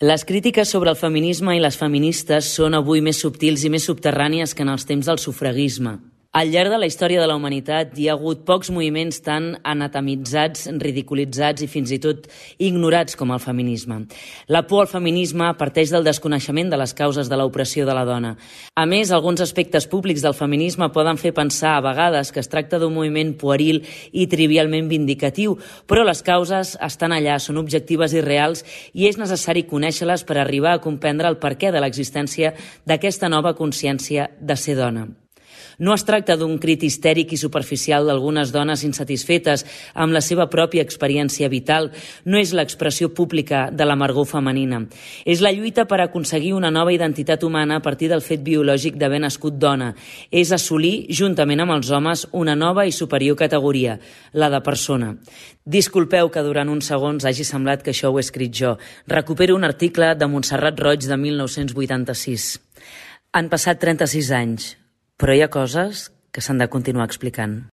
Les crítiques sobre el feminisme i les feministes són avui més subtils i més subterrànies que en els temps del sufragisme. Al llarg de la història de la humanitat hi ha hagut pocs moviments tan anatemitzats, ridiculitzats i fins i tot ignorats com el feminisme. La por al feminisme parteix del desconeixement de les causes de l'opressió de la dona. A més, alguns aspectes públics del feminisme poden fer pensar a vegades que es tracta d'un moviment pueril i trivialment vindicatiu, però les causes estan allà, són objectives i reals i és necessari conèixer-les per arribar a comprendre el perquè de l'existència d'aquesta nova consciència de ser dona. No es tracta d'un crit histèric i superficial d'algunes dones insatisfetes amb la seva pròpia experiència vital. No és l'expressió pública de l'amargor femenina. És la lluita per aconseguir una nova identitat humana a partir del fet biològic d'haver nascut dona. És assolir, juntament amb els homes, una nova i superior categoria, la de persona. Disculpeu que durant uns segons hagi semblat que això ho he escrit jo. Recupero un article de Montserrat Roig de 1986. Han passat 36 anys. Però hi ha coses que s'han de continuar explicant.